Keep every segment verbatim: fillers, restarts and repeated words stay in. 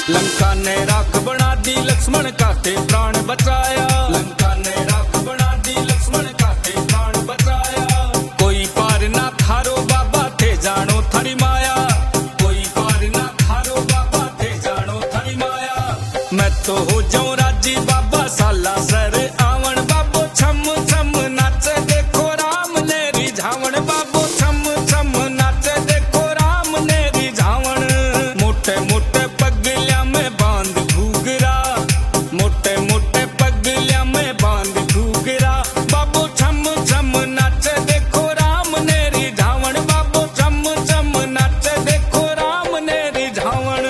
लंका ने राख बना दी लक्ष्मण का थे प्राण बचाया। लंका ने राख बना दी लक्ष्मण का थे प्राण बचाया। कोई पार ना थारो बाबा थे जानो थारी माया। कोई पार ना थारो बाबा थे जानो थारी माया। मैं तो हो जाऊं राजी बाबा साला सर आवण बाबो छम छम नाचे देखो राम ने रिझावण। बाबो छम छम नाचे देखो राम ने रिझावण। मोटे मोटे पगलिया में बांध घूगरा। मोटे मोटे पगलिया में बांध घूगरा। बाबो छम छम नाचे देखो राम ने रिझावण। बाबो छम छम नाचे देखो राम ने रिझावण।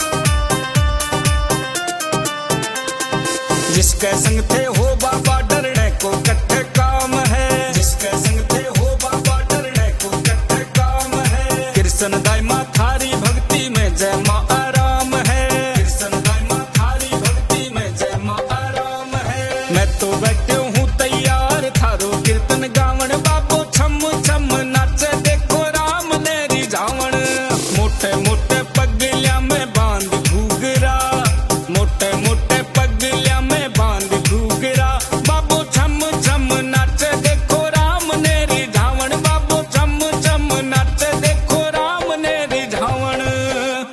जिसके संग थे हो बाबा डर